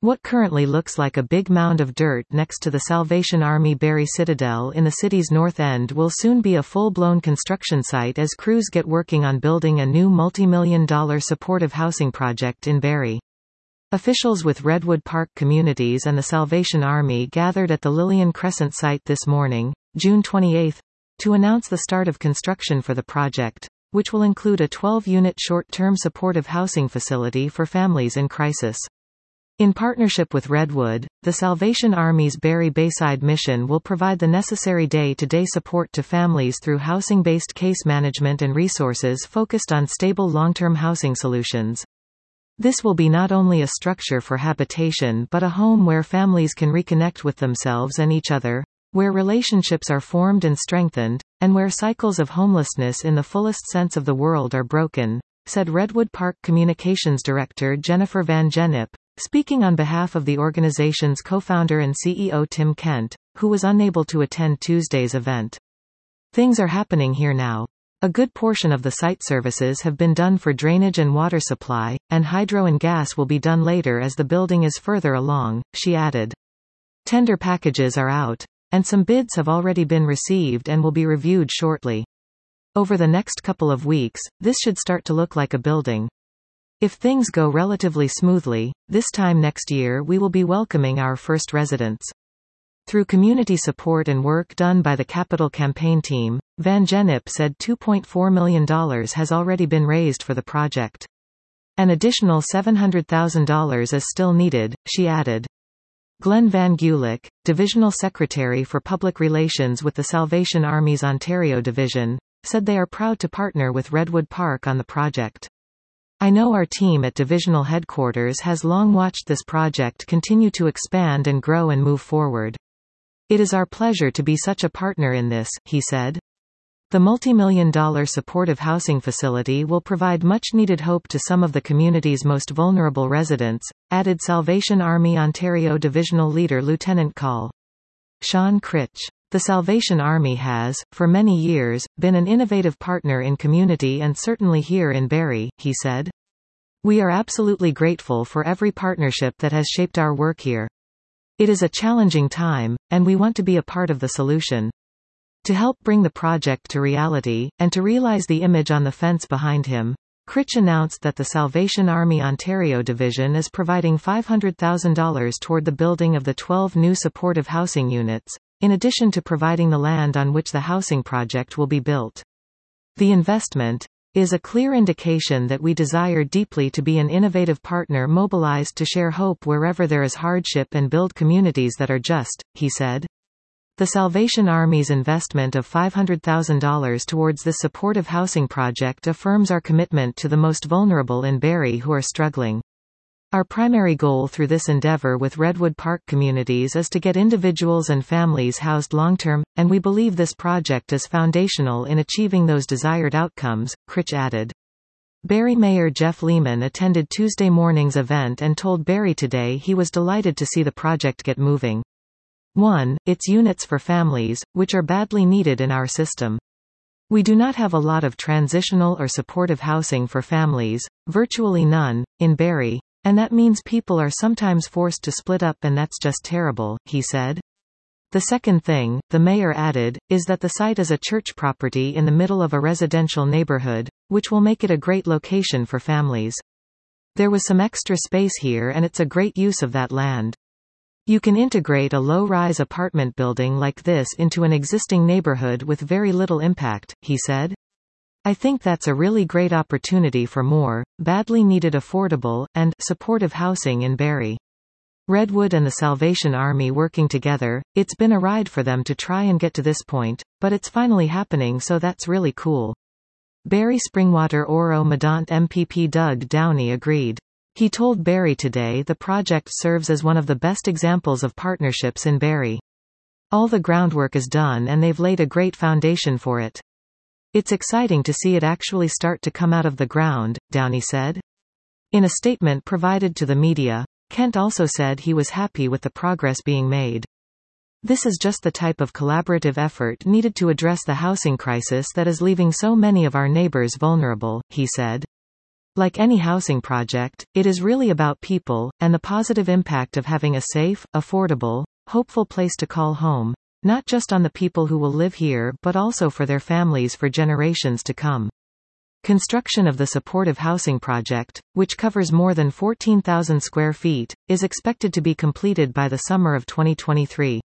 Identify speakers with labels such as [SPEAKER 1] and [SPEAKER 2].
[SPEAKER 1] What currently looks like a big mound of dirt next to the Salvation Army Barry Citadel in the city's north end will soon be a full-blown construction site as crews get working on building a new multi-million-dollar supportive housing project in Barry. Officials with Redwood Park Communities and the Salvation Army gathered at the Lillian Crescent site this morning, June 28, to announce the start of construction for the project, which will include a 12-unit short-term supportive housing facility for families in crisis. In partnership with Redwood, the Salvation Army's Barry Bayside mission will provide the necessary day-to-day support to families through housing-based case management and resources focused on stable long-term housing solutions. This will be not only a structure for habitation but a home where families can reconnect with themselves and each other, where relationships are formed and strengthened, and where cycles of homelessness in the fullest sense of the word are broken, said Redwood Park Communications Director Jennifer Van Gennep, speaking on behalf of the organization's co-founder and CEO Tim Kent, who was unable to attend Tuesday's event. Things are happening here now. A good portion of the site services have been done for drainage and water supply, and hydro and gas will be done later as the building is further along, she added. Tender packages are out, and some bids have already been received and will be reviewed shortly. Over the next couple of weeks, this should start to look like a building. If things go relatively smoothly, this time next year we will be welcoming our first residents. Through community support and work done by the Capital campaign team, Van Gennep said $2.4 million has already been raised for the project. An additional $700,000 is still needed, she added. Glenn Van Gulik, Divisional Secretary for Public Relations with the Salvation Army's Ontario Division, said they are proud to partner with Redwood Park on the project. I know our team at Divisional Headquarters has long watched this project continue to expand and grow and move forward. It is our pleasure to be such a partner in this, he said. The multi-million-dollar supportive housing facility will provide much-needed hope to some of the community's most vulnerable residents, added Salvation Army Ontario Divisional Leader Lieutenant Col. Sean Critch. The Salvation Army has, for many years, been an innovative partner in community and certainly here in Barry, he said. We are absolutely grateful for every partnership that has shaped our work here. It is a challenging time, and we want to be a part of the solution. To help bring the project to reality, and to realize the image on the fence behind him, Critch announced that the Salvation Army Ontario Division is providing $500,000 toward the building of the 12 new supportive housing units, in addition to providing the land on which the housing project will be built. The investment is a clear indication that we desire deeply to be an innovative partner mobilized to share hope wherever there is hardship and build communities that are just, he said. The Salvation Army's investment of $500,000 towards this supportive housing project affirms our commitment to the most vulnerable in Barry who are struggling. Our primary goal through this endeavor with Redwood Park Communities is to get individuals and families housed long-term, and we believe this project is foundational in achieving those desired outcomes, Critch added. Barry Mayor Jeff Lehman attended Tuesday morning's event and told Barry Today he was delighted to see the project get moving. 1. It's units for families, which are badly needed in our system. We do not have a lot of transitional or supportive housing for families, virtually none, in Barry. And that means people are sometimes forced to split up and that's just terrible, he said. The second thing, the mayor added, is that the site is a church property in the middle of a residential neighborhood, which will make it a great location for families. There was some extra space here and it's a great use of that land. You can integrate a low-rise apartment building like this into an existing neighborhood with very little impact, he said. I think that's a really great opportunity for more, badly needed affordable, and supportive housing in Barry. Redwood and the Salvation Army working together, it's been a ride for them to try and get to this point, but it's finally happening so that's really cool. Barry Springwater Oro Medant MPP Doug Downey agreed. He told Barry Today the project serves as one of the best examples of partnerships in Barry. All the groundwork is done and they've laid a great foundation for it. It's exciting to see it actually start to come out of the ground, Downey said. In a statement provided to the media, Kent also said he was happy with the progress being made. This is just the type of collaborative effort needed to address the housing crisis that is leaving so many of our neighbors vulnerable, he said. Like any housing project, it is really about people, and the positive impact of having a safe, affordable, hopeful place to call home, not just on the people who will live here but also for their families for generations to come. Construction of the supportive housing project, which covers more than 14,000 square feet, is expected to be completed by the summer of 2023.